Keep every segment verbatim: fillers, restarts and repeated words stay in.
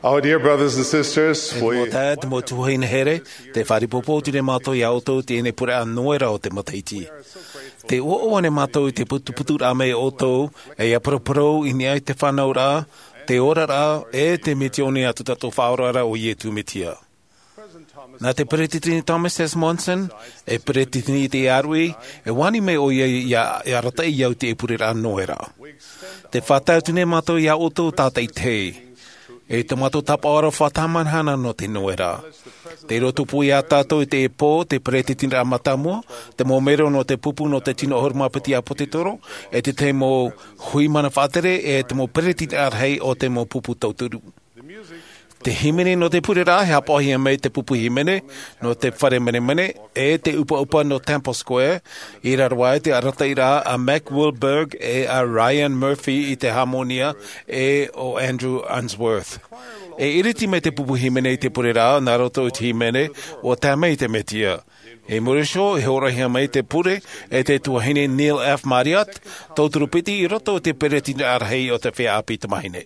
Our dear brothers and sisters, E mo we tā te mo tuhaina here, te wharipopo tine mātou i autou tēne pura anoera o te mataiti. Te o ne mātou i te putuputu rā mei o tau, e a proporo i ni ai te whanau rā, te ora rā, e te metione atu tato whaorara o ietu metia. Nā te Peretitini Thomas S. Monson, e Peretitini te Arui, e wani me o ia i a rata i au te e pure rā noera. Te whatau tine mātou i a oto tātai te. E te mātou tapaora whatamanhana no te noera. Te roto pui a tātou i te e pō, te Peretitini rā matamua, te mō mero no te pupu no te tino hormapiti a Potetoro, e te te mō hui mana whātere, e te mō Peretitini arhei o te mō pupu tauturu. Te himene no te pure rā, he hapohia mei te pupu himene, no te whare mene mene, e te upa upa no Temple Square, i rarwai te arata i rā a Mac Wilberg e a Ryan Murphy i te harmonia e o Andrew Unsworth. E iriti me te pupu himene i te pure rā, nā roto i te himene, o tā mei te metia. E murisho, he orahia mei te pure, e te tuahine Neil F. Mariat, tauturu piti i roto te Peretitini arhei o te whea api tamahine.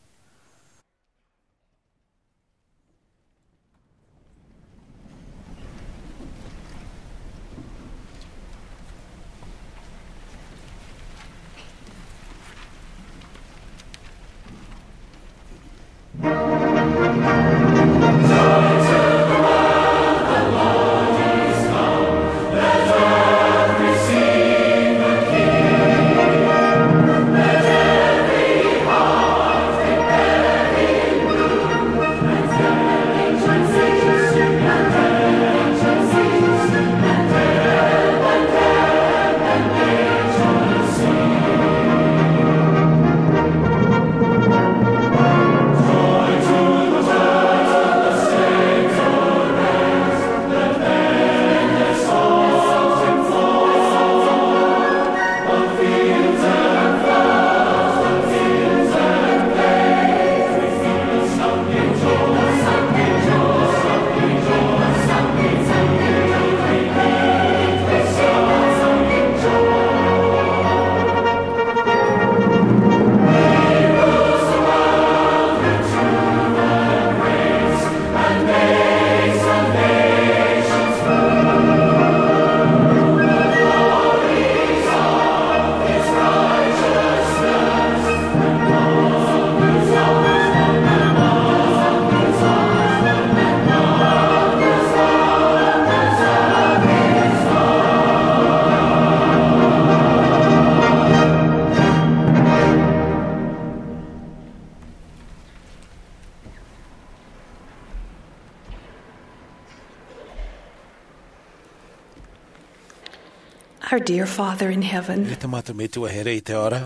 Our dear Father in heaven, E te mātou me tua here i te ora.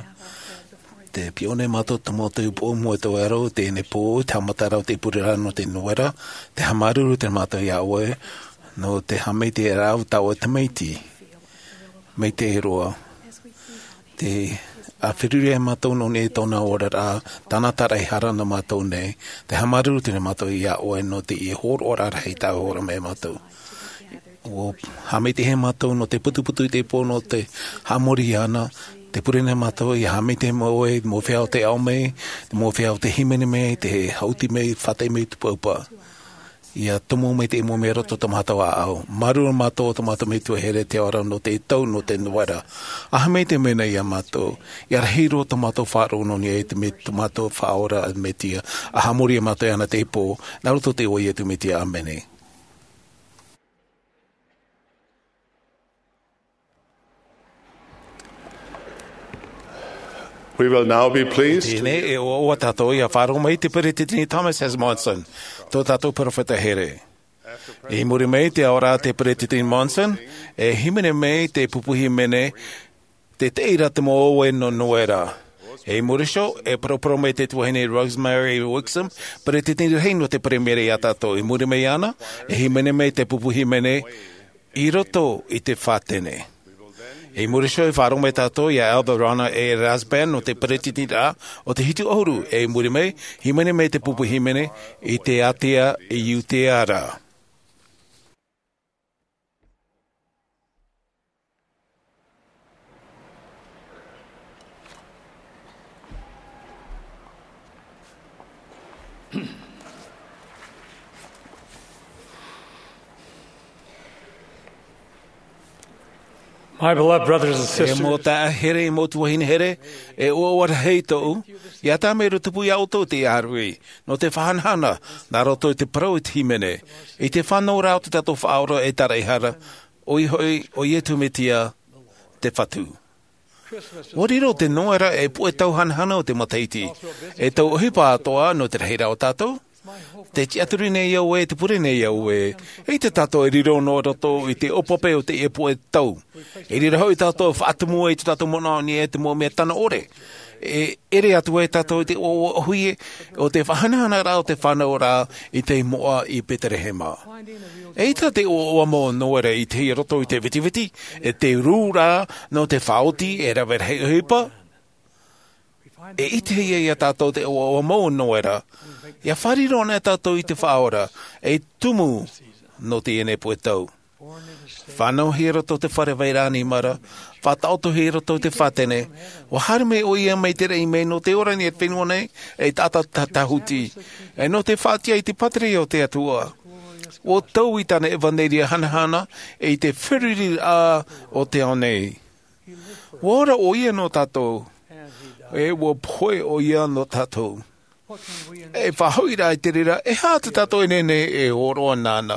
Te pione mātou te mātou pō mua tau aro, te ene pō, te hamatarau te purera no te nuera, te hamaruru te mātou ia oe, no te hamei te rau tau o te meiti. Mei te heroa. Te a whirure e mātou no ne tōna ora rā, tāna tarai harana mātou nei, te hamaruru te mātou ia oe no te i hor ora rei tau ora me mātou. O hamei te he mātou no te putuputu i te pō no te hamori ana, te purene mātou i hamei te moe, mō whiau te au mei, mō whiau te himene mei, te hauti mei, whatei mei tupaupa. Ia tumu mei te imo mea roto ta mātou a au. Marua mātou o ta mātou mei tua here te ora no te tau no te nuara. A hamei te mena ia mātou. Ia rahiro ta mātou whāro no ni e te me tu mātou whaora a metia. A hamori a mātou ana te pō, nā roto te oi e tu metia amene. we will now be pleased. Tēne e o oa tātou i a whāro mai te Peretitini Thomas S. Monson, tō tātou profeta here. E muri mei te aora te Peretitini Monson, e himene mei te pupuhi mene, te teira te mo oe no noera. E murisho, e propro mei te tuahine Rosemary Wixom, Peretitini hei no te premiere i a tātou. E muri mei ana, e himene mei te pupuhi mene, i roto i te whātene. E murisho e whārongo me tātou i a Albarana e Rasban o te Peretitini rā o te hitu ouru. E muri mei, himene mei te pupu himene i te atea i utea rā. My beloved brothers and E mo sisters, ta here mo tu hin here e o o hei to ya ta me rutu pu ya o to te arui no te whanhana na roto te pro te himene i te whanau rao te tato whaoro e tara i hara oi hoi o ietu metia te whatu. Wariro te noera e pu e tau hanhana o te mataiti e tau ohipa atoa no te reira o tātou. Te tiaturi nei au e, te pure nei au e. E te tato e riro no roto i te opope o te e po e tau. E riro hoi tato whaatumu e te tato mona ni e te mo mea tana ore. E ere atu e tato i te o hui o te whanahana rā o te whanau rā i te moa i Petere Hema. E ta te o o mo noere i te roto i te viti viti, e te rū rā no te whaoti e rawer hei hipa. E ite ia ia tātou te o o mo noera, ia whariro ne tātou i te whaora, e tumu no te ene poe tau. Whanau he roto te whare wairani mara, whatauto he roto te whatene, o harme o ia mei te rei mei no te ora ni e whenua nei, e tata tahuti, e no te whatia i te patri o te atua. O tau i tana evaneria hanahana, e i te whiriri a o te ao nei. Wora o ia no tātou, e wo poe o ia no tātou. E whahoira i te rira, e hā te tātou nene e oroa nāna.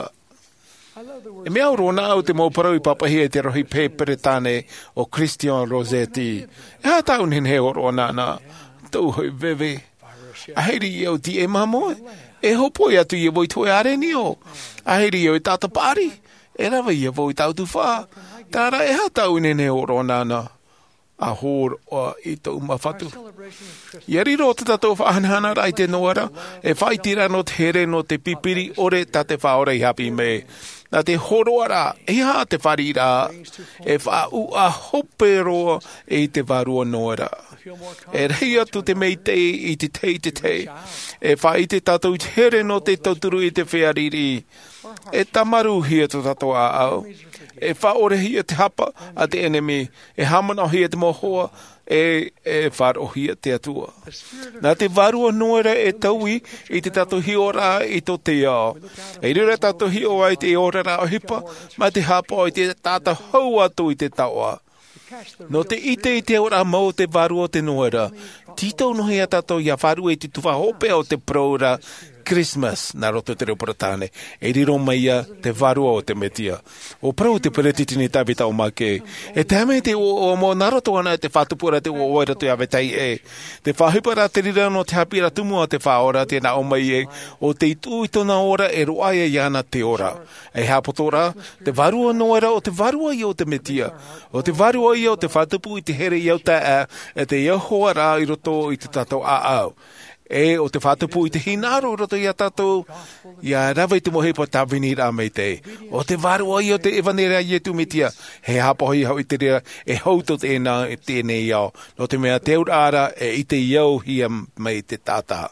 E mea oro nā au te mōparau i papahi e te rohi pēpere tāne o Christian Rossetti. E hā tāu nene e oroa nāna. Tau hoi vewe. A heiri i au ti e mamoe. E hopo i atu i e voi toe are ni o. A heiri i au i tāta pāri. E rawa i e voi tau tu whā. Tāra e hā tāu nene e oroa nāna. A hor o i tau mawhatu. Ia riro te tatou whahanahana rai te noara, e whaitira no te here no te pipiri ore ta te whaora i hapi me. Nā te horoara, e hā te wharira, e wha u a hope roa e te varua noara. E rei atu te mei te i te tei te tei, e wha i te tatou here no te tauturu i te whiariri, e tamaru hia te tatou a au. E whaore hia te hapa a te enemy, e hamana hia te mohoa, e, e wharo hia te atua. Nā te varua noera e taui i te tato hiora i to te ao. E rira tato hiora i te ora rā o hipa, ma te hapa i te tata hau atu i te taua. No te ite i te ora mau te varua te noera, tito nohi a tato ia varua i te tuwa hope o te praura Christmas, nā roto te reo paratane, e riro mai a te varua o te metia. O prau te peretiti ni tawita o make. E te hame te o, o mo nā roto ana e te whatupura te o oira te awetai e. Te whahipara te rira no te hapira tumua te whaora te nā o mai e, o te itu i tona ora e roaia i ana te ora. E hapotora, te varua noera o te varua i o te metia. O te varua i o te whatupu i te here i au ta a, e te iahoa rā i roto i te tatou a au. E o te whatupu i te hinaro roto i a tātou, ia rawa i te mohe pa tawini rā mei te. O te varua i o te evanera i e tu mitia, he hapahi hau i te rea, e hauto te nā e tēnei iau. No te mea te ura e i te iau hia mei te tātaa.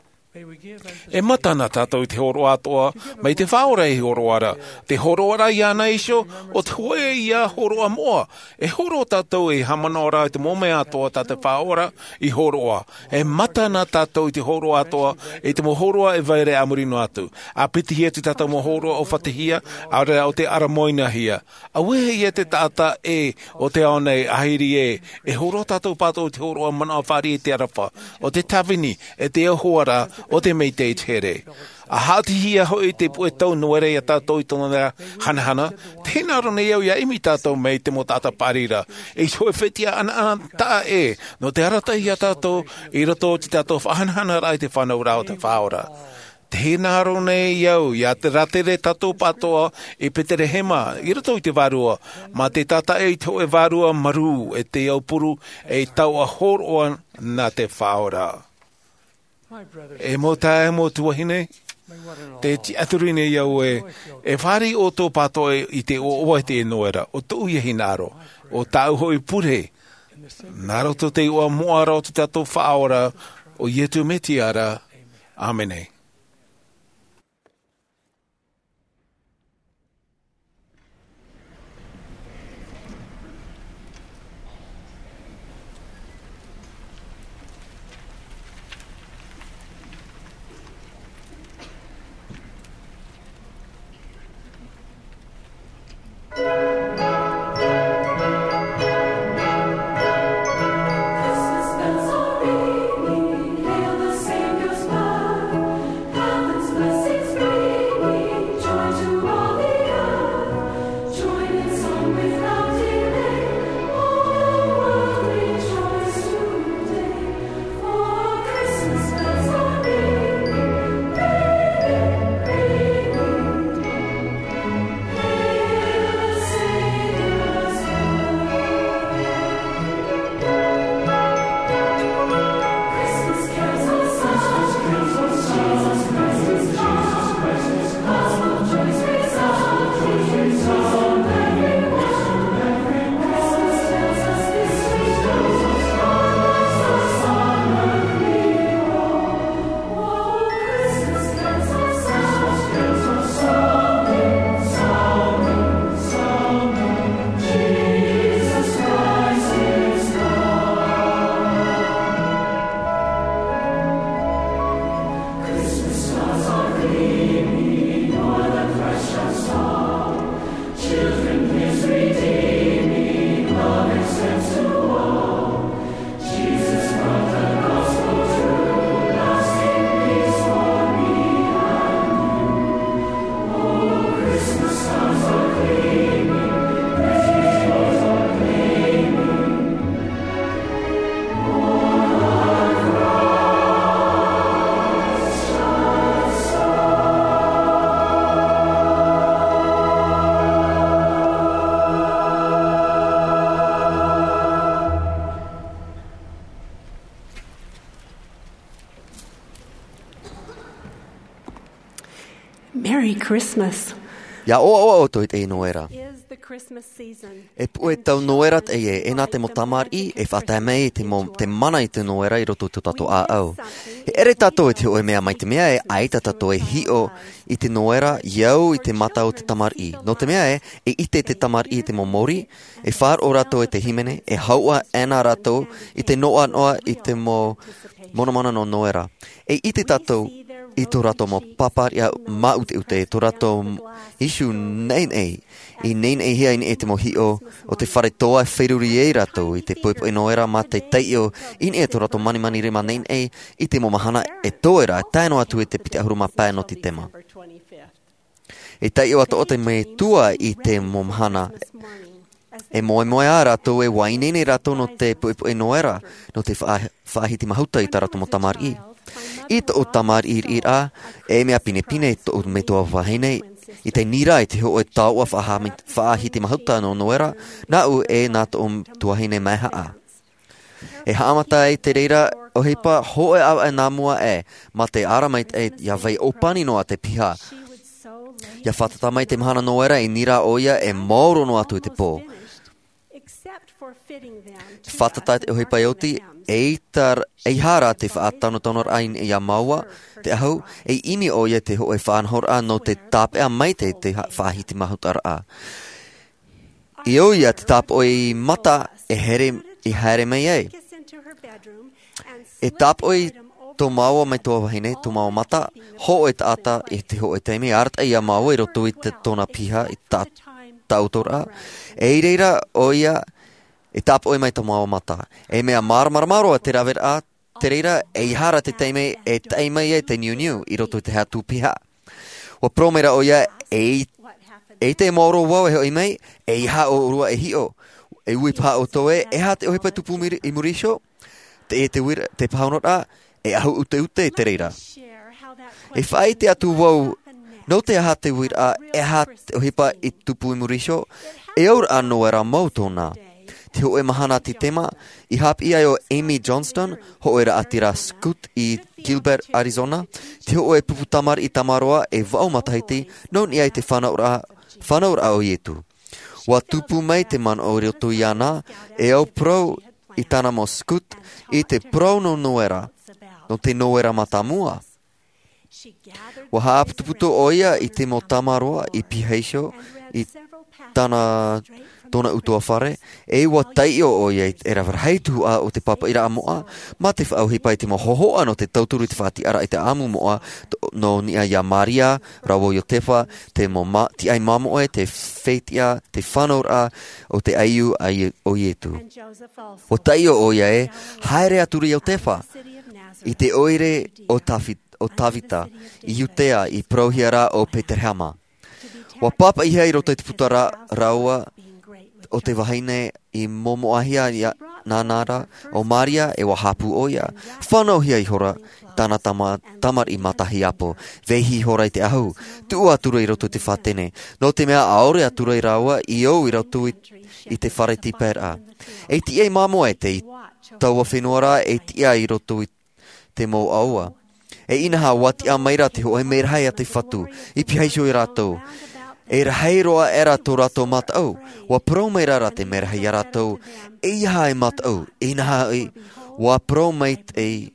E matana tātou te horo atoa, mai te whaora e horo ara. Te horo ara i ana isho, o te hoe i a horo a moa. E horo tātou e hamana ora i te mome atoa tā te whaora i horoa. E matana tātou i te horo atoa, e te mohoroa e vaire amurino atu. A piti hia te tātou mohoroa o whatehia, a rea o te aramoina hia. A wehe ia te tāta e, o te aonei ahiri e, e horo tātou pātou te horoa mana whari e te arafa. O te tawini, e te ahoara, o te mei te tere. A hati hia hoi te pue tau noere i a tātou i tona nera hanahana, tēnā rone iau ia imi tātou mei te mo tāta parira. E soe whetia ana ana tā e, no te arata i a tātou, i rato te tātou whahanahana rai te whanau rao te whaora. Tēnā rone iau, ia te ratere tātou patoa i Petere Hema, i rato i te varua, ma te tata e i tau e varua maru, e te iau puru, e tau a horoa na te whaora. E mo tae mo tuahine, te ti aturine iau e, e whari o tō patoe i te o oa te noera, o tō ia hinaro, o tau hoi pure. Naro to te oa moara o te tato whaora, o ietu metiara. Amenei. Merry Christmas. Ia o o o toit e noera. Is the Christmas season. E pu e tau noerat e e e nā te mo tamar i e whata mei te, mo, te mana i te noera i roto te tato a au. He ere tato e te o e mea mai te mea e aita tato e hio i te noera iau i te mata o te tamar i. No te mea e e ite te tamar i te mo mori e whar o rato e te himene e haua ena rato i te noa noa i te mo monomana no noera. E ite tato i tō rato mo paparia maute ute, tō rato isu nein ei, i nein ei hea i te mo hio, o te whare toa whiruri e rato, i te poipo e noera ma te teio, i e tō rato mani mani rima nein ei, i te mo mahana e tōera, e taino atu e te pite ahuru ma pēno ti tema. E teio ato o te me tua i te mo mahana, e moe moe a rato e wainene rato no te poipo e noera, no te whaahiti mahuta i ta rato mo tamar i. I to o tamar ir ir a, e mea pine pine to o me toa wahine, i te nira e te ho e taua whaahiti mahuta no noera, na u e nā to o tuahine meha a. E haamata e te reira, o heipa ho e au e nā mua e, ma te aramait e ia vei opani noa te piha. Ia whatata mai te mahana noera e nira o ia e mauro no atu i te pō. Whatata e ohipa ioti, e tar e hara te whaatano tonor ain e a maua, te ahau, e imi o ia te ho e whaanhor a no te tāpea mai te te whaahiti mahutar a. I o ia te tāp o i mata e here, i here mai e. E tāp o i tō maua mai tō wahine, tō maua mata, ho e tāta e te ho e teimi, arta i a maua i roto i te tōna piha i tā tautora. E i reira o ia, e tāpo e mai tō maua mata. E mea maramaramaro te rawer a te reira e ihara te teime e teimei e te niu niu i roto te hea tūpiha. Wa promera o ia e, e te mauro wau e hoi mei e iha o urua e hio. E ui paha o toe e ha te ohipa tupu i murisho te e te wira te pahaunora e ahu ute ute te reira. E whai te atu wau no te aha te wira e ha te ohipa i tupu i murisho e aur anō era mautona. Te ho e mahana ti tema, i hapi ai o Amy Johnston, ho e ra atira Scoot i Gilbert, Arizona, te ho e pupu tamar i Tamaroa e wau matahiti, no ni ai te whanaura, whanaura o ietu. Wa tupu mai te man o riotu i ana, e au prou i tana mo Scoot, i te prou no noera, no te noera matamua. Wa haaputuputo o ia i te mo Tamaroa, i Piheisho, i tana tōna utoa whare, e wa taio o ia e ra warheitu a o te papa ira a moa, ma te whaauhipa i te mo hohoa no te tauturu i te whaati ara i te amu moa, no ni a ia Maria, rawo i o tewa, te mo ma, ti ai mamoe, te wheitia, te whanaura, o te aiu ai o ietu. O taio o ia e, haere aturi i o tewa, i te oire o, tawit, o Tavita, i Jutea, i Prohiara o Peterhama. Wa papa i hei roto i te putara raua, o te wahine i momoahia nā nāra o Maria e wa hapu o ia. Whanau hia i hora tāna tama, tamar i matahi apo. Vehi hora i te ahu. Tua atura i roto te whatene. No te mea aore atura i raua i au i roto i, i te whare tipera. E ti e mamo e te i taua whenuara e ti a i roto i te mo aua. E inaha wati a maira te ho e meirhai a te whatu. I pihaisho i ratou. E rahei roa e rato rato matau, wa promei rara te merahei a ratou, e iha e matau, e naha e, wa promeit e,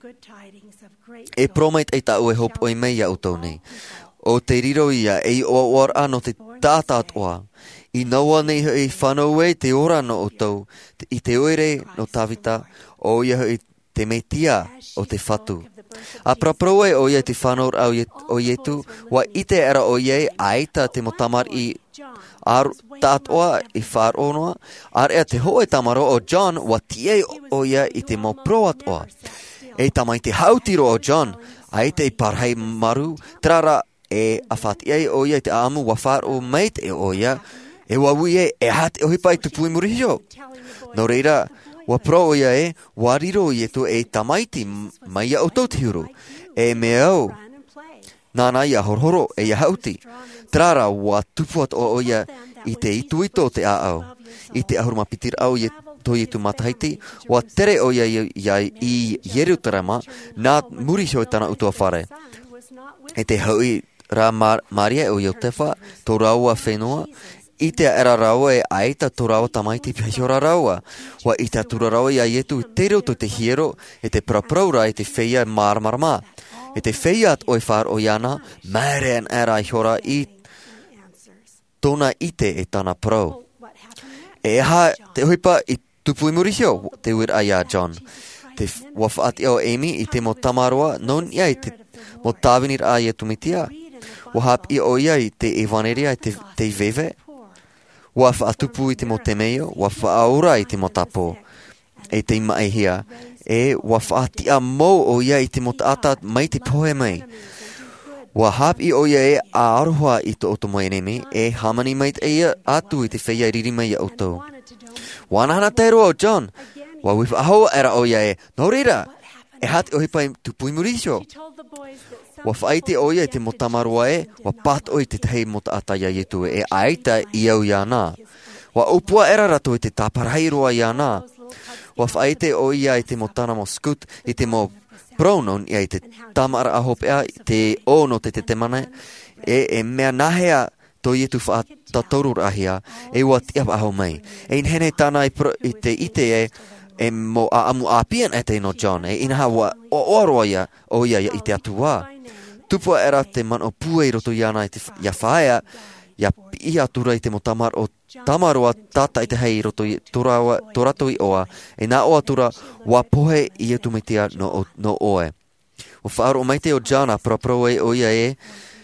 e promeit e tau e hop o i mei a utau nei. O te riro ia e o oar ano te tātat oa, i naua nei e whanau e te ora no utau, i te oire no Tavita, o ia e te metia o te whatu. A praproe o ia te whanaur o ietu, wa ite era o ie aita te mo tamar i ar tātoa i whāronoa, ar ea te hoe tamaro o John, wa tie o ia i te mo proatoa. E tamai te hautiro o John, aite i parhei maru, trara e awhati o ia te amu wa whāro meit e o ia, e wa ui e e hati o hipa i tupu i murihisho. No reira, wa pro ia e, wa riro i eto e tamaiti mai a o tautihuru. E me au, nāna ia horhoro e ia hauti. Trara wa tupuat o ia i te itu ito te a au. I te ahuruma pitir au i to i tu mataiti, wa tere o ia i Yerutarama, nā murisho i tana utua whare. E te haui Ra Mar Maria o Iotefa, tō raua whenua, I te era raua e aita tō raua tamaiti pihora raua. Wa I te atura raua ia ietu I te reo to te hiero, e te prapraura e te wheia marmarama. E te wheia at oi whār o iana, maere an era I hora I tōna ite e tana prau. E ha te hoipa I tupu I murihio, te wira ia John. Te wawhaati o Amy I te mo tamaroa, non ia I te mo tāwinir a ia tumitia. Wahap I o ia I te evaneria I te, te veve. Wa whaatupu I te mo te meo, wa whaaura I te mo tapo. E te mai hia, e wa whaatia mou o ia I te mo taata mai te pohe mai. Wa hap I o ia e a aroha I to oto mai nemi, e hamani mai te ia atu I te whaia riri mai ia oto. Wanahana te roa o John, wa wifa ahoa era o ia e, no reira, e hati o hipai tupui murisho. Wa whaite o ia te mo tamaroa e, wa pat o I te tei mo taata ia ietu e aita I au ia nā. Wa upua era rato I te tāparai roa ia nā. Wa whaite o ia I te mo tana mo skut, I te mo pronoun ia I te tamara ahopea, te ono te te temane, e, e mea nahea to ietu wha tatorur ahia, e wa tiap aho mai. E inhene tāna I, pro, I te ite e, e mo a amu apian e te no John, e inaha wa o oroa ia, o ia I te atua. Tupua era te man o pue I roto iana I te ia whaea, ia I atura I te mo tamar o tamaroa tata I te hei roto I torato I oa, e nā o atura wa pohe I etumitia no, no oe. O whaaro o maite o Jana propro e o ia e,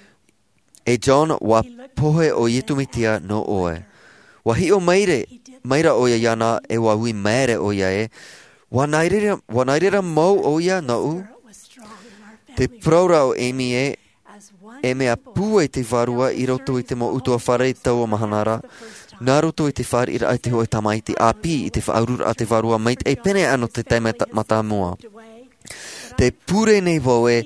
e John wa pohe o etumitia no oe. Wa hi o maire, maira o ia iana e wa ui maere o ia e, wa nairera, wa nairera mau o ia na u, te praura o Amy e, e mea pua I te varua I roto I te mo utua whare tau o mahanara, nā roto I te whare ira I te hoe tamaiti api I te whaurura a te varua mait e pene ano te teime mata mua. Te pure nei vau e,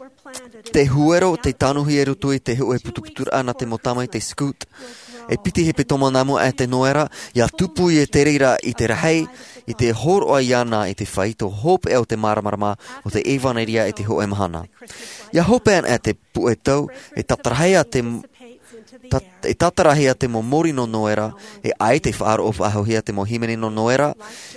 te huero, te tanuhi e roto I te hoe putuputura ana te motama I te scoot, e piti he pe tomanamu e te noera, ia tupu I e te reira I te rahei, I te hor o iana I te whaito hope e o te maramarama o te evaneria e te hoe mahana. Ia hope an e te pu e tau, e tatarahea te, tat, e tatarahea te mo mori no noera, e ai te whaaro o whahohia te mo himene no noera,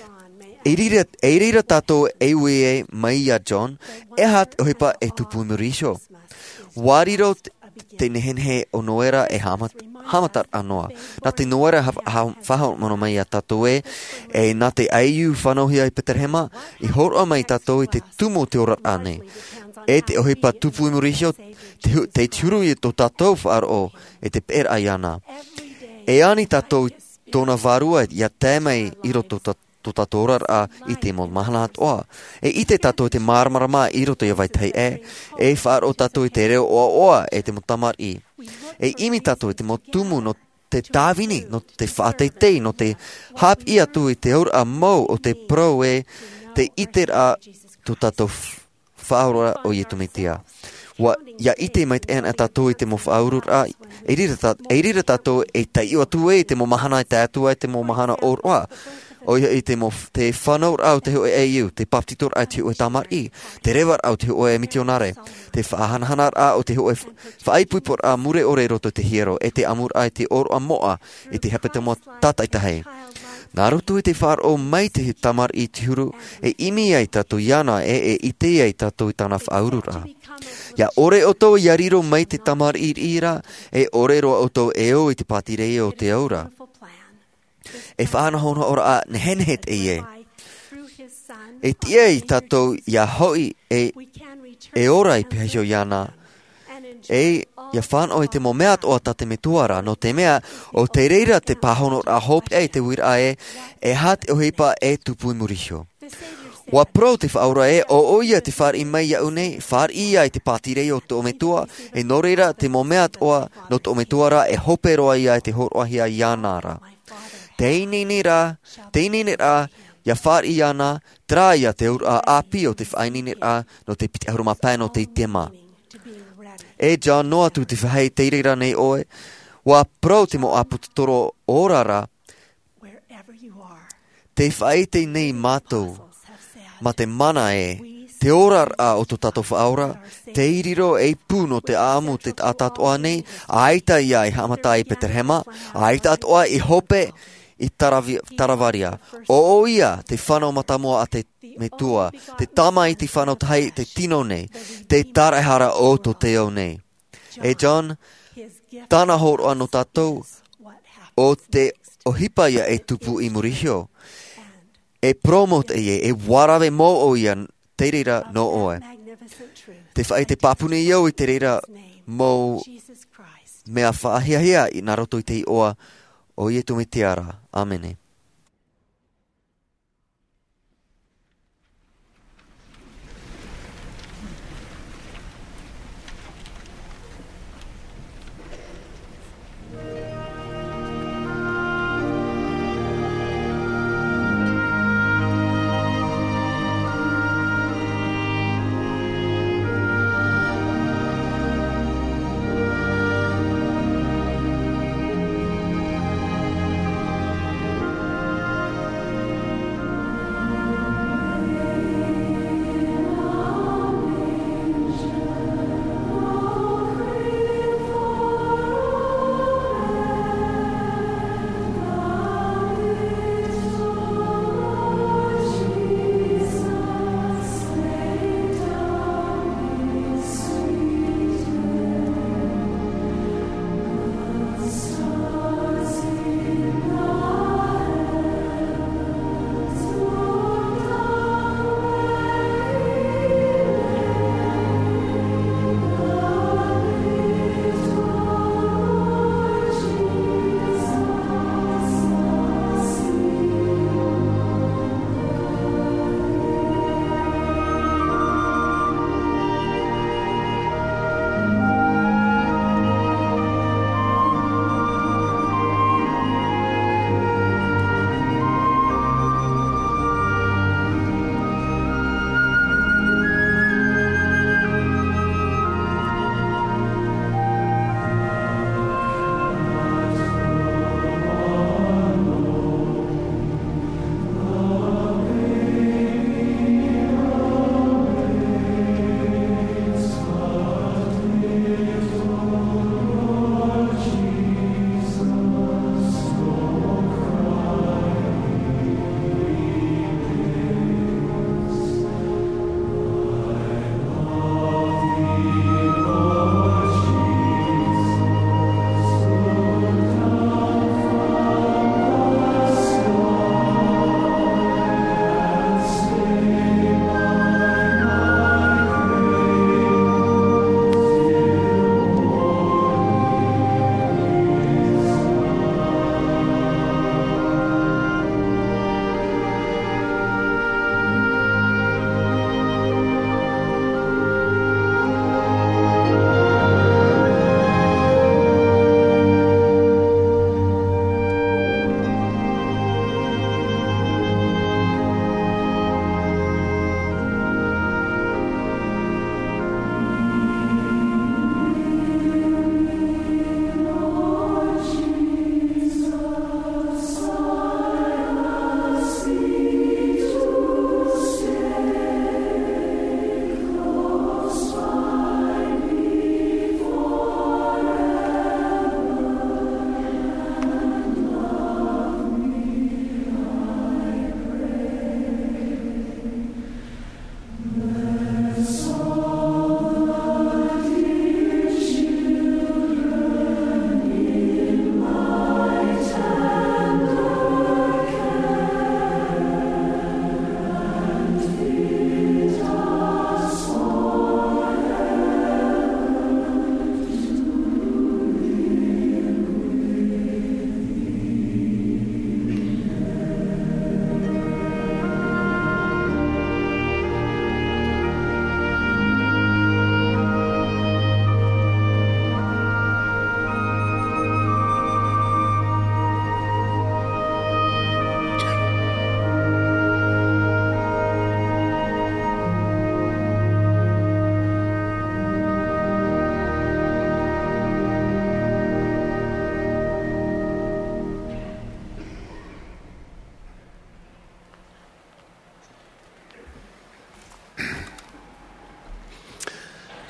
e rira, e rira tato e ue e mai ia John, e hat o hipa e tupu murisho. Wariro te nehenhe o noera e hamat, hamatar anoa. Nā te noera whahau mono mai a tato e, e nā te aiu whanohia I Peterhema, I horo mai tato I te tumo te ora ane. E te ohipa tupu murisho, te, te turu I to tato whaaro, e te per aiana. E ani tato tōna varua ia tēmei I roto tato. To tatorar a I te mo mahana atoa. E I te tato I te marmarama I roto ia vaitei e, e whaar o tato I te reo oa oa e te mo tamar I. E imi tato I te mo tumu no te tāwini, no te whaateitei, no te hap I atu I te aur a mau o te pro e te iter a to tato whaurora o ietumitia. Wa ia ite mait en atato I te mo whaurura, e rira tato e te iu atu e te mo mahana I te atua e te mo mahana o roa. O ia I te mo te whanaur au te hoe e iu, te paptitor au te hoe tamar I, te rewar au te hoe mitionare, te whahanahanar a o te hoe whaipupor a mure ore roto te hiero, e te amur ai te oro a moa, e te hapete mo tata I te hei. Nā roto I te whar o mai te tamar I te huru, e imi ai tato iana e e I te ai tato I tana whaurura. Ia ore o tō ia riro mai te tamar I ira, e ore roa o tō e o I te patirei o te aura. E whanahona ora a nehenhet e e. E tia I tatou ia hoi e, e ora I pehesio iana. E ia whanau I te mo mea o ta te me tuara, no te mea o te reira te pahono a hope e te wira e, e hat o heipa e tupu murisho. Wa pro te whaura e o oia te whar I mai iau nei, whar ia I te patirei o te ometua, e no reira te mo mea oa no te ometuara e hope roa ia e te horoahia ianara. Te inini rā, te inini rā, ia whar I ana, tra ia te ura a api o te whainini rā, no te piti ahuruma pēno te tema. E John noa tu te whahei te reira nei oe, wa pro te mo apututoro orara, te whaite nei mātou, ma te mana e, Te ora a o to tato whaora, te iriro e puno te aamu te atatoa nei, aita ia i hamata i Peterhema, aita atoa i hope i taravi, Taravaria. O o ia te whanau matamua a te me tua, te tama i te whanau tai te tino nei, te tarehara o to te o nei. E John, tāna horo anō tātou, o te ohipa ia e tupu i murihio. E promote e e warawe mō o ia te reira no oe. Te whae te papune iau i te reira mō mea whaahiahia i nā roto i te oa o ie tume te ara. Amene.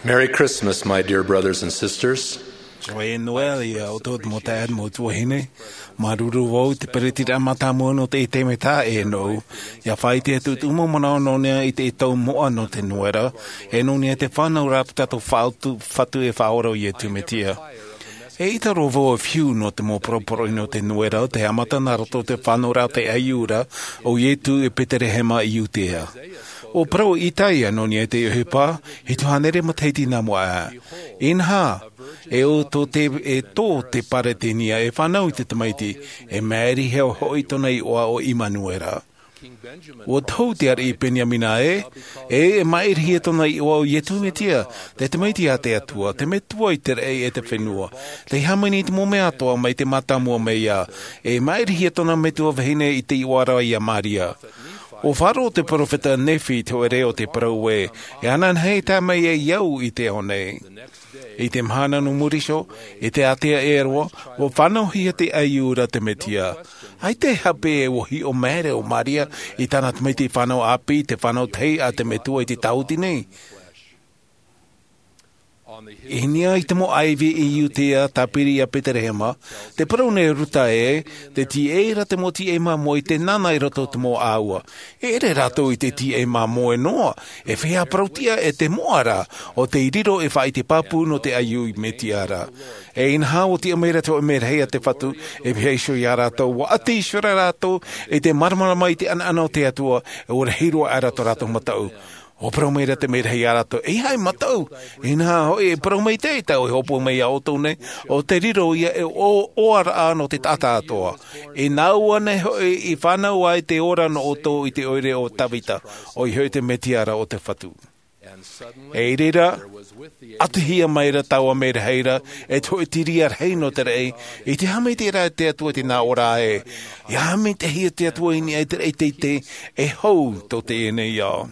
Merry Christmas, my dear brothers and sisters. Joe Noel ia o tōt mo tād mo tuahine. Maruru wau te peretira mata mono te te meta e no. Ia whai te tutu mo mana no nea i te tau moa no te nuera. E no nea te whanau rap tato whautu whatu e whaoro i e tumetia. E ita rovo a fiu no te mo proporo no te nuera, te amata na roto te whanau rau te aiura o i e tu e petere hema i utea. O prau i taia no ni e te uhipa, he tu hanere mataiti na mua. Inha, e o to te, e tō te paretenia e whanau i te tamaiti, e maeri heo hoi tona i oa o Imanuera. O tau te ar i Benjamina e, e e maeri he tona i oa o Ietu metia, te tamaiti a te atua, te me tua i te rei e te whenua. Te hamani te mo mea toa mai te matamua mei a, e maeri he tona me tua vahine i te iwara i a Maria. O wharo te profeta Nefi te o reo te parau e, e anan hei tā mai e iau i te honei. I te mhana no muriso, i te atea e roa, o whanau hia te aiura te metia. Ai te hape e o hi o mere o Maria, i tana te mei te whanau api, te whanau tei a te metua i te tauti nei. I nia i te mo aivi i iutea tapiri a Peterhema, te parau nei ruta e, te ti eira te mo ti e ma mo i te nana i roto te mo aua. E ere rato i te ti e ma mo e noa, e whea prautia e te moara, o te iriro e whai te papu no te aiu i me tiara. E inha o ti ameira te o emera hea te whatu, e piheiso i a rato, wa ati isura rato, e te marmara mai te ana ana o te atua, e ora hiro a rato rato matau. O parau mei ra te mei rei arato, e hai matau, e nā hoi e parau mei te tau, e hopo mei a otou nei, o te riro ia e o oara ano te tata atoa. E nau ane hoi i whanau ai te ora no otou i te oire o tawita, o i hoi te metiara o te whatu. E reira, atu hia meira taua meira heira, e toi tiri ar hei no te rei, i te hame te rā te atua te nā ora e, i hame te hia te atua ini e te rei te te, e hou to te ene iau.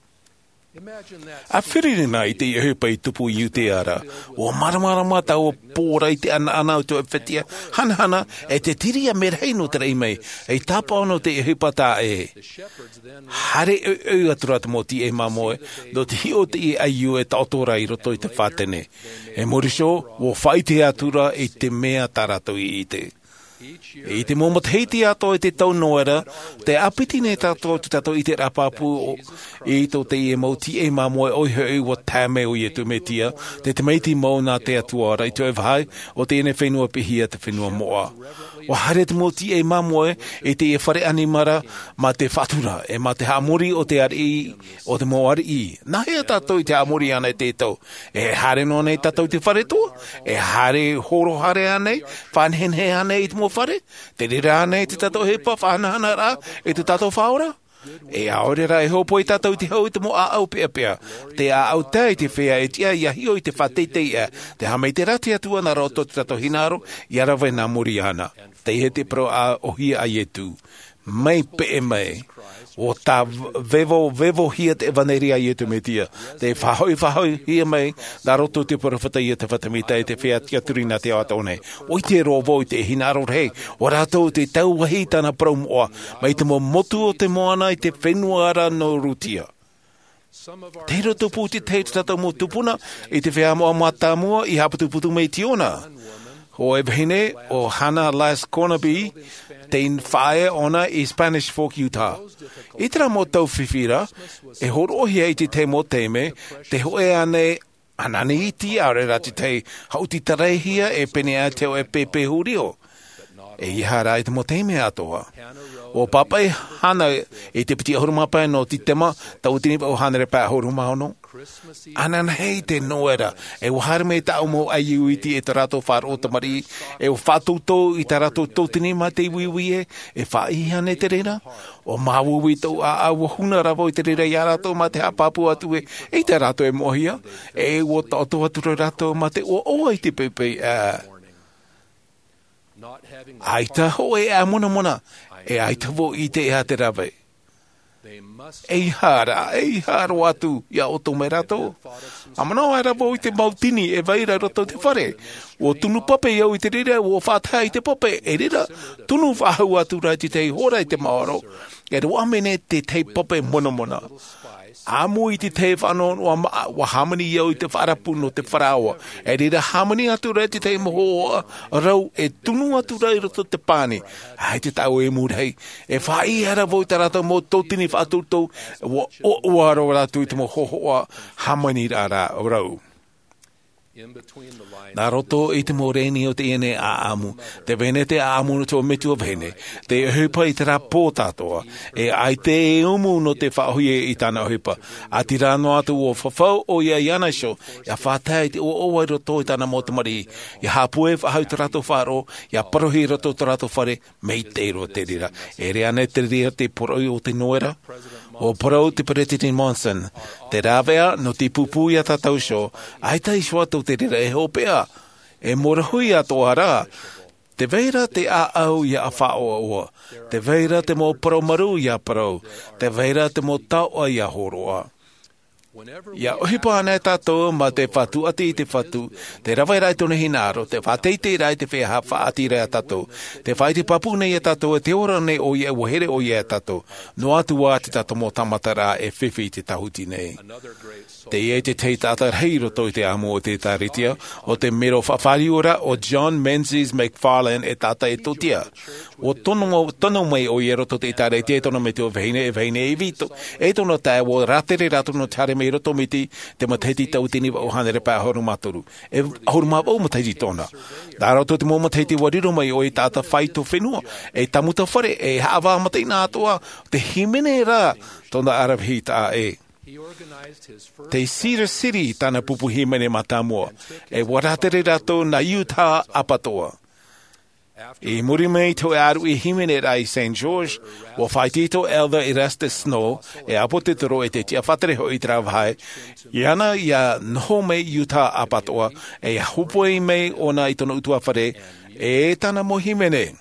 A whiriri nā i te ihupa i tupu i uteara, o maramara mata o pōra i te ana ana o te whetia, hana hana, e te tiria me rei no te rei mei, e tapa ono te ihupa tā e. Hare au au atura te mo ti e mamoe, do te hi o te i aiu e taotora i roto i te whātene. E moriso, o whai te atura i te mea tarato i te. I te momat heiti ato i te tau noera, te apiti ne tato tu tato i te rapapu i to te e mau ti e mamoe oi hei wa tāme o i e tu metia, te te meiti mau nā te atuara i tu e vahai o te ene whenua pihia te whenua moa. O hare te mo ti e mamoe i te e whare animara ma te whatura e ma te hamori o te ari o te mo ari i. Nā hea tato i te hamori ana i te tau. E hare no nei tato i te whare tua, e hare horo hare ane, whanhenhe ane i te mo whare, te rira ane i te tato hepa, whanahana rā, i te tato whaora. E aore ra e hopo i tatau te hau i te mo a au pia pia. Te a au tai te whea e tia i a hio i te whateitei e. Te hamei te rati atua na roto te tato hinaro, i arawe nā muri ana. Te he te pro a ohia a ietu. Mei pe e mei. O tā vevo, vevo hia te evaneri a ietu me tia. Te whahoi, whahoi hia mei, nā roto te porowhata i te whatamita e te whea tia turina te atatone. O te rovo i te hinaro rei, o rātou te tau wahi tana promoa, mai te mo motu o te moana i te whenua ara no rutia. Te roto puti te tata mo tupuna, i te whea moa matamua i haputuputu mei tiona. Ho e vahine o Hannah Las Cornaby, te whae ona i Spanish Fork, Utah. I tera mo tau whiwhira, e horohia i te te mo teime, te hoe ane anani i ti are rati te hauti tarehia e pene a teo e pepe hurio. E ihara i te mo teime atoa. O papai hana e te piti ahurumapa no ti tema, tau tini o hanere pa ahuruma ono. Anan hei te noera, e o harme ta mo aiu i ti e te rato whar o tamari, e o whatoutou i te rato tautini ma te iwiwi e, e whaihane te rena, o mawuwi tau a awa huna ravo i te rera i a rato ma te hapapu atu e, e te rato e mohia, e o tato atura rato ma te o oa i te pepe a... Aita ho e a mona mona, e aita vo i te ea te rawe. Ei hara, ei haro atu, ia o tome rato. Amana o ara vo i te mautini e vaira roto te whare. O tunu pape iau i te rira, o whātai te pape e rira. Tunu whahau atu rai te tei hora i te maoro. E roa mene te tei pape mona mona. Amu i te te whanau wa, wa hamani iau i te wharapu no te wharaua. E rira hamani atu rea te te mohoa rau e tunu atu rea i roto te pane. Ai te tau e murei. E whai hara voi ta rata mo tōtini whātoutou wa o ua rau ratu i te mohoa hamani rara rau. Nā roto i te moreni o te ene a amu. Te vene te a amu no te o metu o vene. Te hupa i te rā pōtātoa. E ai te e umu no te whaohie i tāna hupa. A ti rāno atu o whawhau o ia iana sho. Ia whātai te o oai roto i tāna motamari. Ia hapue whahau te rato wharo. Ia parohi roto te rato whare. Mei te ro te rira. E rea ne te rira te poroi o te noera. O porou te President Monson. Te rāwea no te pupu ia tātou sho. Ai tai shua tau te rira e hopea. E morahui atoa rā. Te veira te a au ia a whaoa ua. Te veira te mo paromaru ia parau. Te veira te mo taua ia horoa. Ia ohipa ana tātou ma te whatu ati i te whatu. Te rawai rai tōna hinaro. Te whateite rai te whea whaati rai a tātou. Te whai te papu nei a tātou. Te ora nei o ia uhere o ia a tātou. No atu wā te tātou mo tamata rā e whiwhi te tahuti nei. Te ie te tei tātou rei roto i te amo o te tāritia. O te mero whawhariura o John Menzies McFarlane e tātou e totia. O tono, tono mai o ia roto te tāritia e tono me te o vehine e vehine e vito. E tono tae o ratere rato no tare me roto miti te mateti tau tini wa o hanere pa horu matoru. E horu ma o mateti tona. Nā roto te mo mateti wariro mai o e tāta whai to whenua. E tamuta whare e hawa matei nā toa te himene rā tona arabhi tā e. Te Cedar City tāna pupu himene matamua. E waratere rato na Utah apatoa. I muri mei to aru I himene rai Saint George, wa whaitito Elder Erastus Snow, e apo te toro e te tia whatere ho I trawhai, iana ia noho mei Utah apatoa, e hupoi mei ona I tono utua whare, e tana mo himene.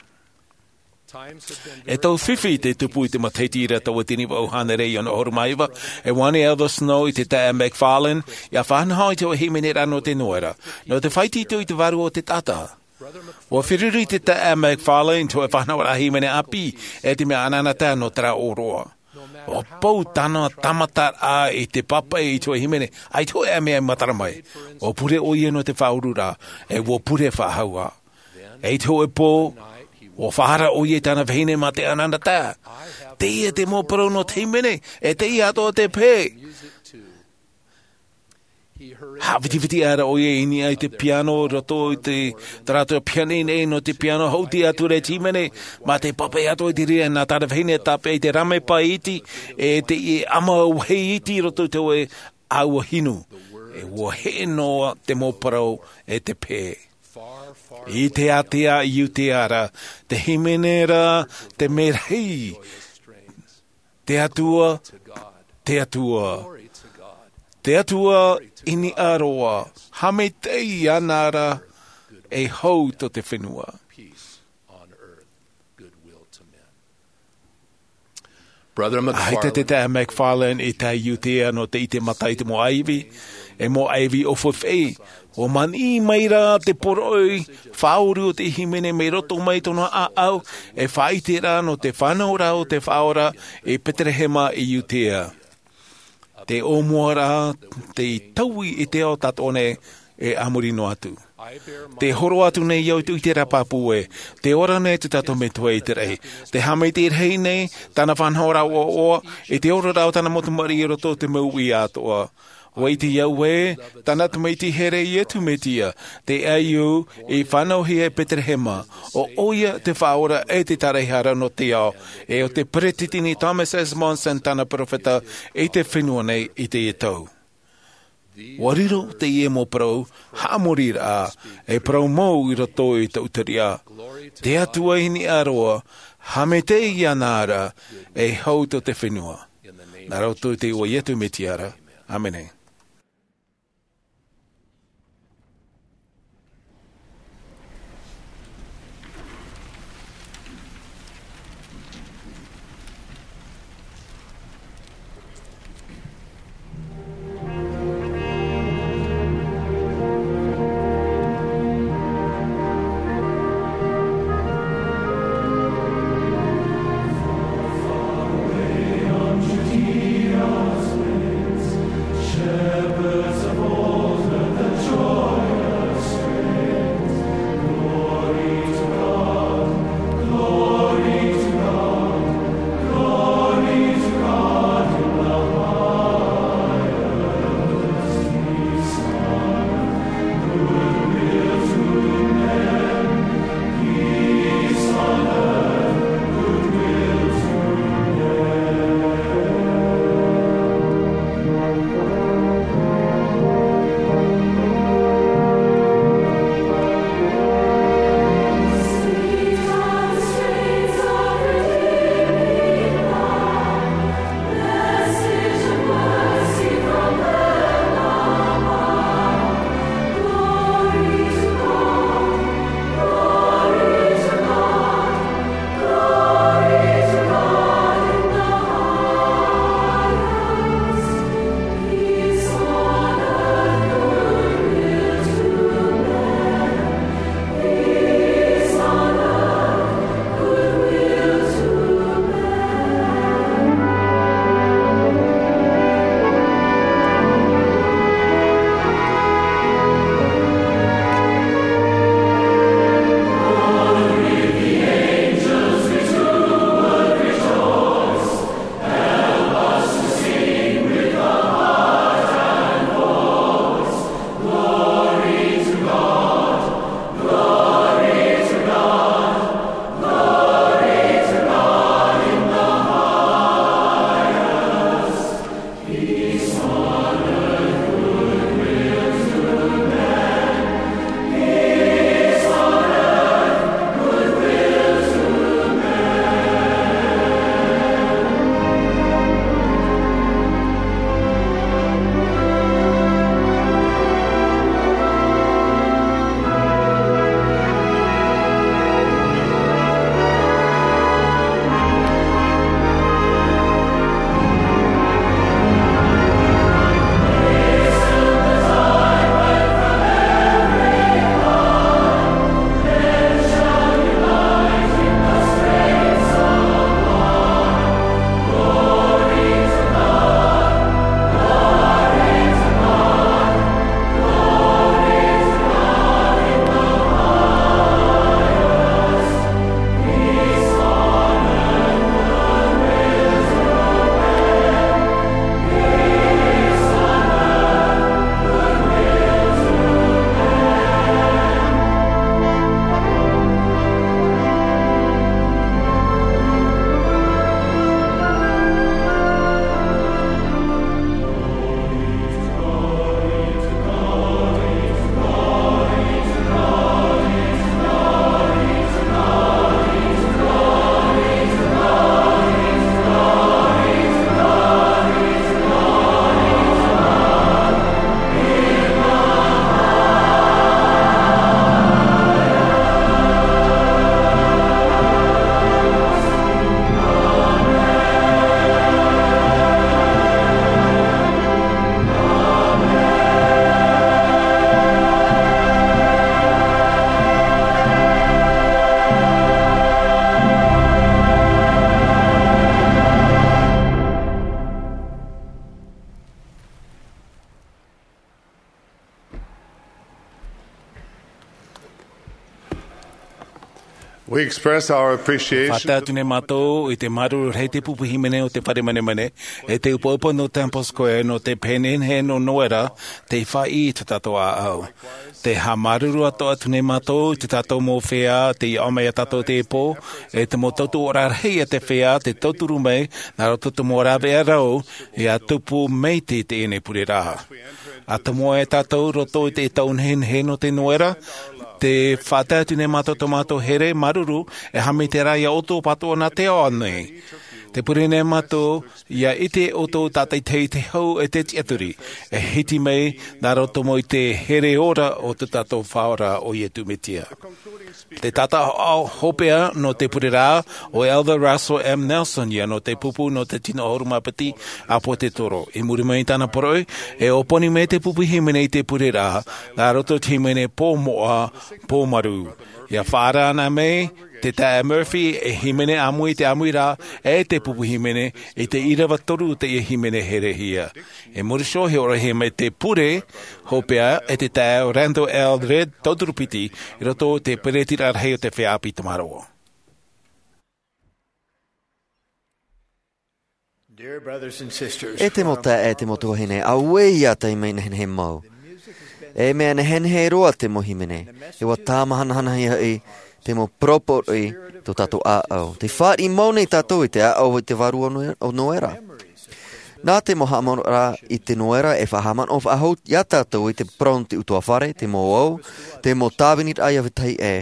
E tau whiwhi te tupu I te mateiti ira tau atini wa ohana rei ona horumaiwa, e wane Elder Snow I te tae McFarlane, ia whanahau I te o himene rano te noera, no te whaitito I te varu o te tata. O whiriri te tae McFarlane to e whanau rahi mene api e te mea anana tae no tera oroa. O pou tana tamata a e te papa e to e himene, ai to e mea matara mai. O pure o ia no te whaurura, e o pure whahaua. E to e po, o whahara o ia tana vahine ma te anana tae. Te ia te mo parau no te himene, e te ia ato te pē. Ha viti viti ara o ye ini ai te piano roto I te trato pianine nei no te piano houti atu re timene ma te pape ato I te ria na tara vhine tape I te rame pa iti e te I ama uhe iti roto te oe au hinu e ua he noa te moparau e te pē. I te atea I te ara te himenera te merei te atua te atua te atua ini aroa, hame tei anara e hou to te whenua. Brother Ai te te te McFarlane I te iutea no te I te matai te mo aivi, e mo aivi o whawhei, o mani maira te poroi, whauru o te himene me roto mai tono a au, e whaitera no te whanaura o te whaora, e Petrehema I iutea. Te omuara, te taui I te o tatone e amurino atu. Te horo atu nei iau tu I te rapapu e, te ora nei te tato me tua I te rei. Te hame te rei nei, tana whanhora o oa, e te ora rau tana motumari I roto te mau I atoa. Wai te iau e, tana tumaiti here I etu me tia, te aiu I whanau hi e Petrehema, o oia te whaora e te tarehara no te ao, e o te President Thomas S. Monson tana profeta e te whenua nei I te e tau. Wariro te ie mo prau, hamori rā, e prau mou I roto I tau taria. Te atua hini aroa, hame te ianara, e hau to te whenua. Nā roto te ua ietu me tiara. Amen. Judea, We express our appreciation Whata tune mātou i te maru rei te pupuhi mene o te whare mane mane, e te upoipo no Temple Square no te penenhe no noera, te whai i te tato a au. Te ha maruru atoa tune mātou, te tato mō whea, te i omei a tato te epo, e te mō tautu ora rei a te whea, te tauturu mei, nā roto te mō rawe a rau, e a tupu mei te te ene pure raha. A te mō e tatou roto i te taunhen he no te noera, te whātea tine mātou tomato here maruru e hame te rai a oto pato na te o anei. Te purene mātou ia ite oto tātai tei te hau e te tiaturi, e hiti mei nā roto mo i te here ora o te tātou whaora o ietu metia. Te tata au hopea no te purera o Elder Russell M. Nelson ia no te pupu no te tino horumapati a po te toro. I muri mai tāna poroi, e oponi me te pupu himene i te purera, nā roto te himene pō moa, pō maru. Ia whaara ana mei, te tae Murphy e himene amui te amuira e te pupu himene e te irawa toru te i himene here hia. E murisho he ora he me te pure hopea e te tae Randall L. Red Tauturupiti i roto te peretira rei o te wheapi tamaroa. Dear brothers and sisters, E te mota e te motu hene, a weia te mei nehen he mau. E mea nehen he roa te mohimene, e wa tāmahanahana hia i te mo propor i to tato a au. Te whaari maune tato i te a au i te waru o noera. Nā te mo hamara i te noera e whahaman o whahau ia tato i te pronti utua whare, te mo au, te mo tāwinit ai awitai e.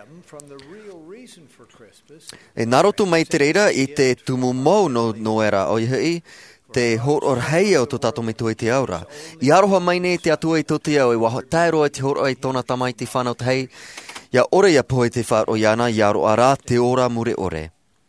E naroto mai te reira i te tumu mau no noera o ihi, te hor or hei au to tato me tue te aura. I aroha mai ne te atua i to te au, i waho taeroa te hor ai tōna tamai te whanau te hei, ia ore ia poe te whaar o iana, i aro ara te ora mure ore.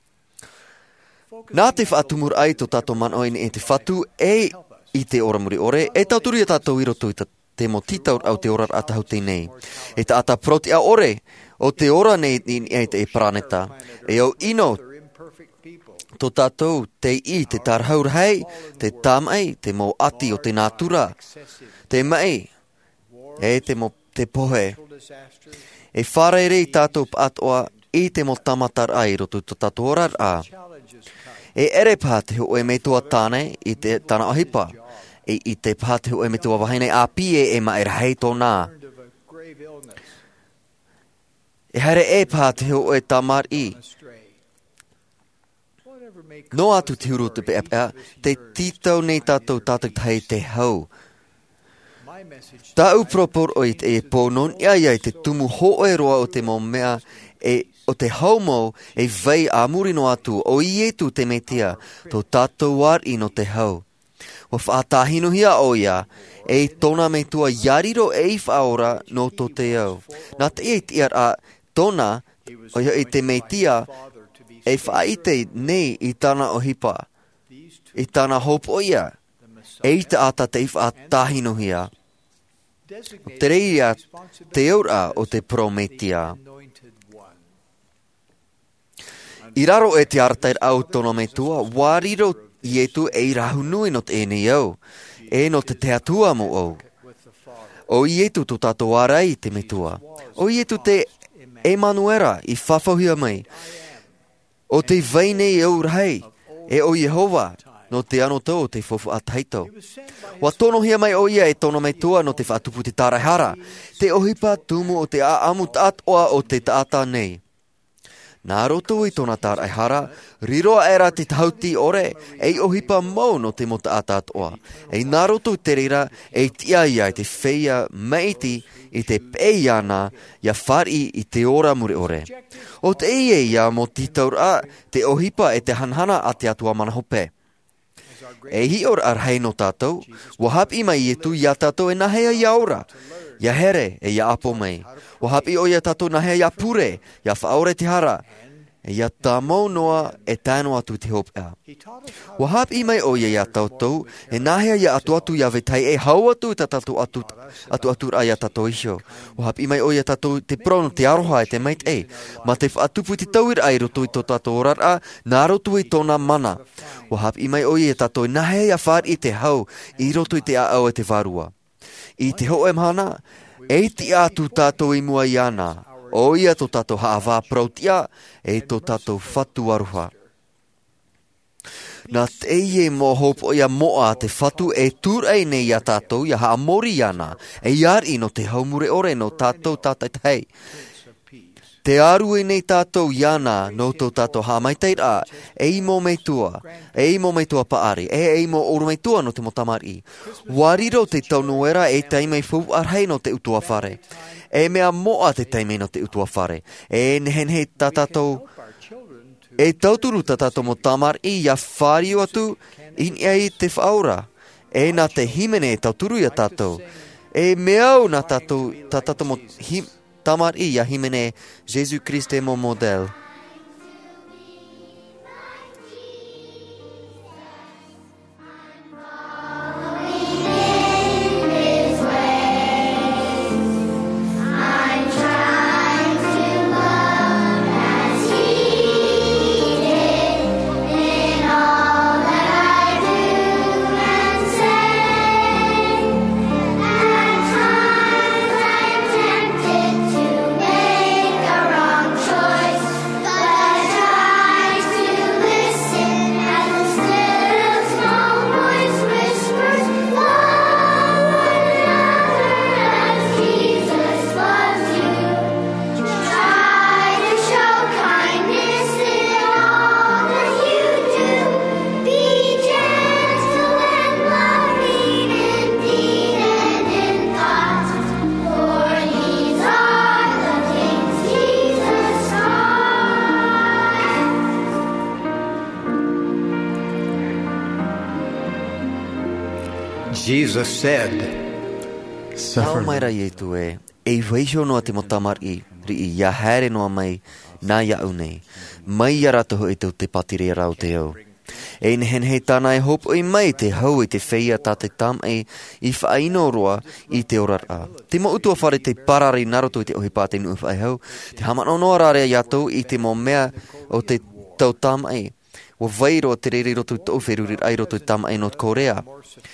Nā te whaatumur ai to tato manoin e te whatu e i te ora muri ore, e tauturi a tato i roto i te mo titaur au te ora atahau te nei. E ta ata proti a ore, o te ora nei e te e praneta, e au ino to tatou te i te tarhaur hei, te tamai, te mo ati o te natura, te mai, e te mo te pohe. E whareire i tātou patoa i te mo tamatar ai roto to tātou orar a. E ere pātehu o e me tua tāne i te tāna ahipa. E i te pātehu o e me tua wahine a pie e ma e rahei tō nā. E haere e pātehu o e tamar i. No atu te huru te pēpea, te titau nei tātou tātou tai te hau. Tau propor o i te e pōnon ia ia i te tumu ho e roa o te mo mea e o te haumau e vei a muri no atu o i etu te metia tō tātou war i no te hau. Wa whaatahino hia o ia e tōna me tua yariro e i whaora no tō te au. Nā te e tiar a tōna o ia i te metia e whaite nei i tāna o hipa, i tāna hope o ia, e i te ata te i whaatahino hia. Te reia te aura o te prometia. I raro e te artair au tōna me tua, wariro i etu e i rahu nui no te ene au, e no te te atua mo au. O i etu to tato arai te me tua. O i etu te Emanuera i whawhauhia mai. O te veine i au rahei, e o Yehova, no te ano tau te fofu ataito. Wa tono hia mai o ia e tono mai tua no te whaatupu te tarahara, te ohipa tumu o te aamu taatoa o te taata nei. Nā roto i tōna tarahara, riroa era te tauti ore, e ohipa mau no te mo taata atoa. E nā roto te rira, e tia ia i te wheia meiti i te peiana ia whari i te ora muri ore. O te ie ia mo titaur a, te ohipa e te hanhana a te atua mana hope. E hi or ar hei no tātou, wahap i mai i tu ia tātou e nahea ia ora. Ia here e ia apo mai. Wahap i o ia tātou nahea ia pure, ia whaore te hara. E ia tā mau noa e tāno atu te hopea. Wahap i mai o ia ia tātou, e nahea ia atu atu ia vetai e hau atu ta tātou atu atu atu a ia tātou isio. Wahap i mai o ia tātou te prono te aroha e te mait e. Ma te whaatupu te tauir ai roto i tō tātou orar a, nā roto i tōna mana. Wahap i mai o ia tātou nahea ia whar i te hau, i roto i te a au e te varua. I te ho em hana, e ti atu tātou i mua i ana, O ia tō tātou haawā prautia, e tō tātou whatu aruha. Nā teie mō hope o ia moa te whatu e tūrei nei ia tātou, ia haa mori ana, e iari no te haumure ore no tātou tātai hei. Te aru e nei tātou iana no tō tātou haa maiteira, e i mō meitua, e i mō meitua paari, e i mō oru meitua no te motamari. Wariro te taunuera e teimei fu arhei no te utua whare. E mea moa te teimei no te utua whare. E nehenhe tā tātou, e tauturu tā tātou motamari ia whario atu in ei te whaura. E nā te himene e tauturu ia tātou. E meau nā tātou, tā tātou mo him, tamar ia himene Jesus Christe mo model. Jesus said, Nau mai rai e tu e, e waisho noa te motamari, ri i ia haere noa mai, nā ia au nei, mai ia ratoho e tau te patire rau te au. E nehen hei tāna e hopo i mai te hau i te whaia tā te tam e i whaaino roa i te orara. Te mo utua whare te parari naroto i te ohi pāte nu whae hau, te hamano noa rarea i atou i te mo mea o te tau tam e. Wa wairo te rere roto i tau wherurir ai roto i tam e not Korea.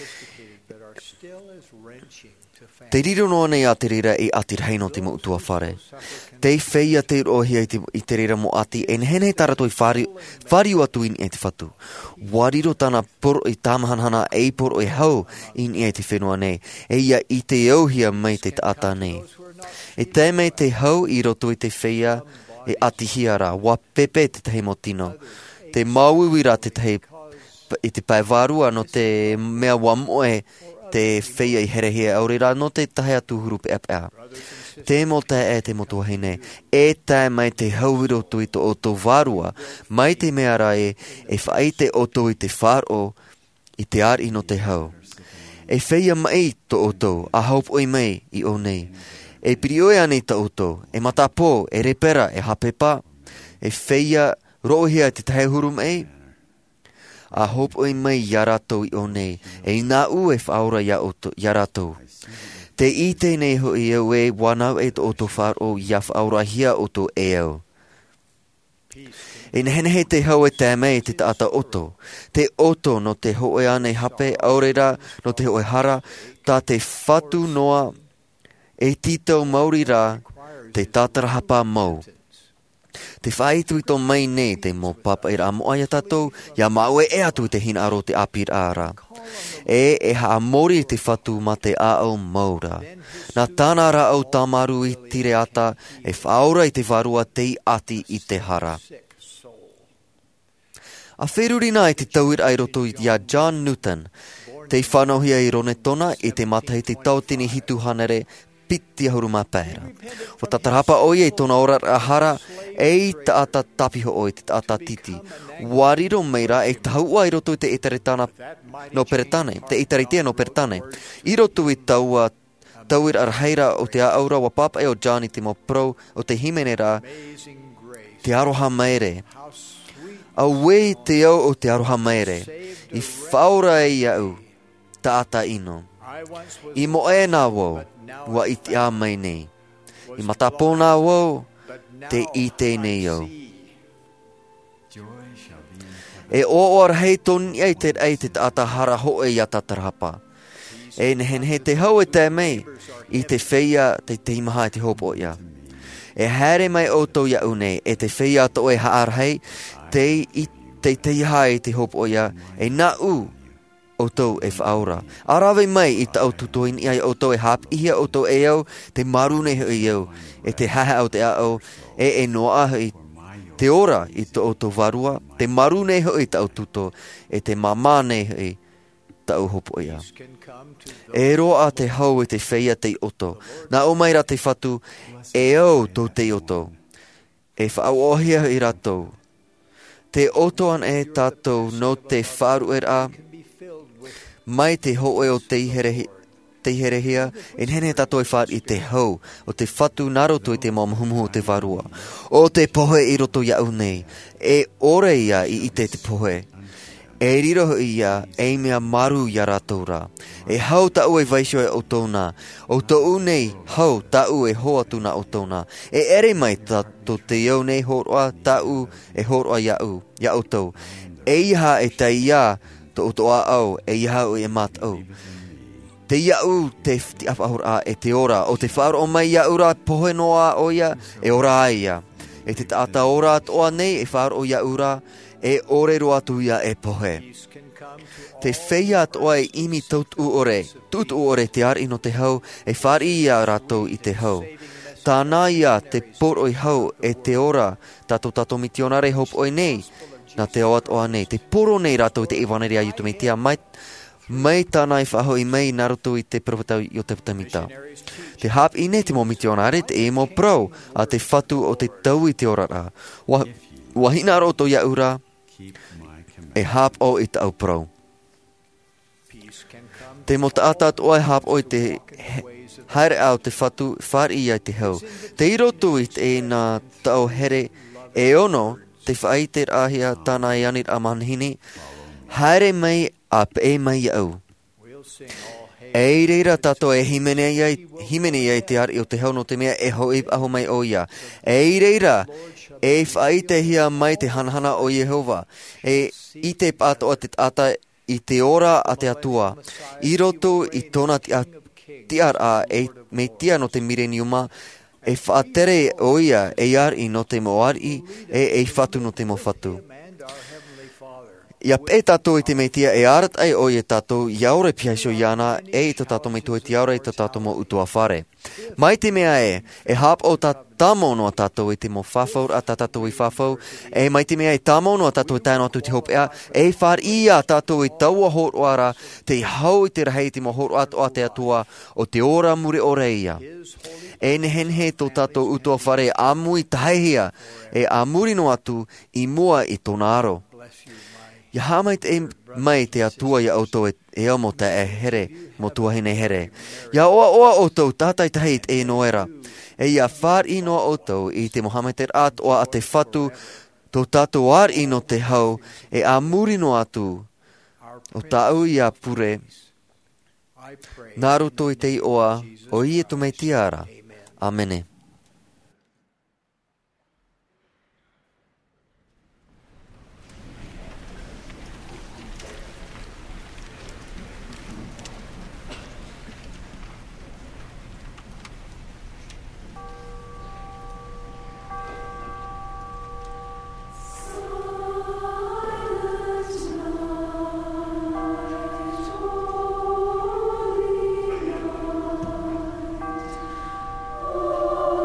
Te riro noa nei a te rira e atir hei no te mo utua whare. Te whaia te rohia i te, i te rira mo ati e nehene tarato i whari, whariu atu in e te whatu. Wariro tana poro i tamahanhana e poro i hau in e te whenua nei. E ia i te auhia mai te ata nei. E te mei te hau i roto i te whaia e ati hiara. Wa pepe te tahi mo tino. Te mauiwira te tahi i te paiwarua no te mea wamoe te whaia i herehia aurera no te tahe atu huru pe apea. Te mo te e te motua hene, e tae mai te hauwiro tu i to o to varua, mai te mea rai e whaite o to i te wharo i te ari no te hau. E whaia mai to o to, a haup oi mai i o nei. E pirioe anei ta o to, e matapo, e repera, e hapepa, e whaia rohia te tahe huru mai, a hope oi mai yaratou i o nei, e nā u e whaura ya yaratou. Te i te nei ho i au e wanau e to o to wharo ia whaura hia o to e au. E nehenehe te hau e te mei te taata oto. Te oto no te hoe anei hape aurera no te hoe hara, ta te whatu noa e titau mauri rā te tātarahapa mau. Te whaitu i tō mai nei te mō papa i rā moa ia tātou, ia mau e atu te hina aro te apir ārā. E e haa mori te whatu ma te ao maura. Nā tāna rā au tamaru i tire ata, e whaura i te varua te ati i te hara. A wherurina i te tauir ai roto i ia John Newton, te whanohia i rone tona i te matahi te tautini hitu hanere piti ahuru mā pēra. O tatarapa oi e tōna ora ahara, e ta ata tapiho oi te ata titi. Wariro meira e taua i roto i te itaritana no peretane, te itaritia no peretane. I roto i taua tauir arheira o te aura wa papa e o Johnny te mo pro o te himenera te aroha maere. Aue te au o te aroha maere. I whaura e iau, ta ata ino. I mo e nā wau, wa i te a mai nei. I matapona wau, te i te nei au. E o oar hei toni ei te ei te ata hara ho e ia tatarapa. E nehen he te hau e te mei, i te whaia te teimaha e te hopo ia. E haere mai o tau ia une, e te whia to e haarhei, te i te te hai te hopo ia, e na u o tau e whaura. Arawe mai i tau tutoin i ai o tau e hap, ihia o tau e au, te marune hui au, e te haha au te au, e e noa hui te ora i to o tau varua, te marune hui tau tuto, e te mamane hui tau hopo ia. E roa te hau e te whia te oto, na o mai ra te whatu, e au tau te oto, e whaau ohia i ratou. Te oto an e tātou no te wharu e a, mai te hoe o te herehia, en hene tātou e whar i te hau, o te whatu naroto i te mamahumuhu o te varua. O te pohe i roto iau nei, e ore ia i ite te pohe. E riro ia, e mea maru ia rātoura. E hau tau e vaisho e o tōna. O tau nei, hau tau e hoa tuna o tōna. E ere mai tātou te iau nei horoa, tau e horoa iau, iau tau. E iha e te ia, to o toa au, e iha o e mat au. Te iau te ti apahora e te ora, o te whaaro o mai iau ra pohe noa o ia, e ora ia. E te taata ora toa nei, e whaaro o iau ra, e ore roa tu ia e pohe. Te whea toa e imi tautu ore, tutu ore te ar ino te hau, e whari ia ratou i te hau. Tāna ia te poro i hau e te ora, tato tato mitionare hop oi nei, na te oat oa nei, te poro nei ratou i te iwaneri a yutu me tia, mai, mai tāna i whaho i mei naruto i te propatau i o te putamita. Te hap i nei te mo mitionare, te e mo prau, a te whatu o te tau i te ora ra. Wa, wahina roto ia ura, e hap o i tau prau. Te mo tātat o e hap o i te haere au te whatu whari ia i te hau. Te irotu i te e nā tau here e ono te whai te rahia tāna i anir a manhini, haere mai a pe mai au. E reira tato e himene ia, himene ia i te ari o te hau no te mea e hoi aho mai o ia. E reira e whai te hia mai te hanahana o Jehova. E i te pato a te ata i te ora a te atua. I roto i tōna ti ar a e me tia no te mireniuma. E whaatere o ia e ar i no te moari e e whatu no te mo whatu. Ia pe tātou i te meitia e arat ai o e tātou iaure piaisho iana e i to tātou meitu e tiaure i to tātou mo utua whare. Mai te mea e, e hap o tā tāmo noa tātou i te mo whawhau a tā tātou i whawhau, e mai te mea e tāmo noa tātou i tāno atu te hopea, e whar ia tātou i taua horoara, te hau i te rahei te mo horo atu a te atua o te ora muri o reia. E nehenhe tō tātou utua whare amu i tahehia, e amuri no atu i mua i tōna aro. Ia hamait e mai te atua ia auto e ea mo te e here, mo tuahine here. Ia oa oa auto tātai tahit e noera. E ia whar ino auto i te Mohammed er at oa a te whatu, tō tātou ar ino te hau, e a muri no atu, o tāu ia pure. Nā roto i te i oa, o i e tu mei tiara. Amene. Oh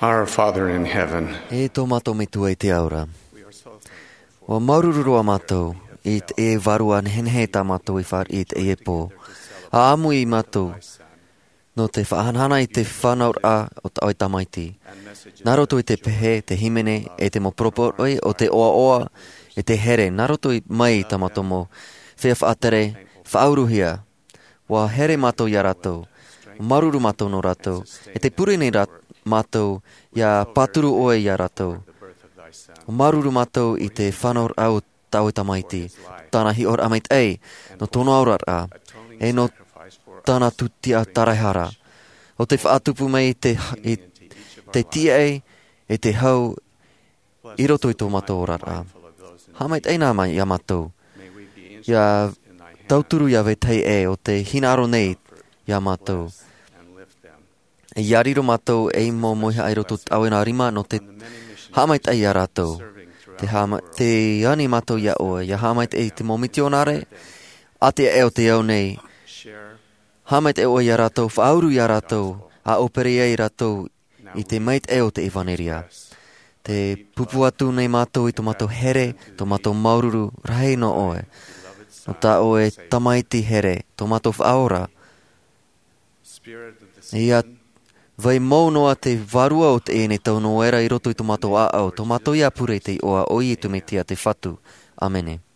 Our Father in heaven, E tō mātou me tua i te aura. Wa maururua mātou i te e varua henhe tā mātou i whar i te e pō. A amu i mātou no te whahanhana i te whanaur a o te oi tamaiti. Nā roto i te pehe, te himene, e te mo proporoi o te oa oa, e te here. Nā roto i mai tā mātou mo whea whaatere, whaauruhia. Wa here mātou i a ratou. Maruru mātou no ratou. E te purene mātou ia paturu oe i a ratou. Maruru mātou i te whanaur au tau i tamaiti. Tāna hi or amait ei, no tono aurar a. E no tāna tutia taraihara. O te whaatupu mai i te, i te tia ei, e te hau, i roto i tō mātou orar a. Hamait ei nā mai i a mātou. Ia tauturu ia vetei e o te hinaro nei i a mātou. E iariro mātou e mo moiha ai roto au ena rima no te hamait ai a rātou. Te, hama, te ani mātou ia oe, ia hamait e te momiti o nare, ate e o te au nei. Hamait e oe i a rātou, whauru i a rātou, a opere i rātou i te mait e o te evaneria. Te pupu atu nei mātou i tō mātou here, tō mātou maururu rahe no oe. No tā oe tamaiti here, tō mātou whaora. Ia vai maunoa te varua o te ene tau no era i roto i tō mātou a au, tō mātou ia pure te oa oi i tumetia te whatu. Amene.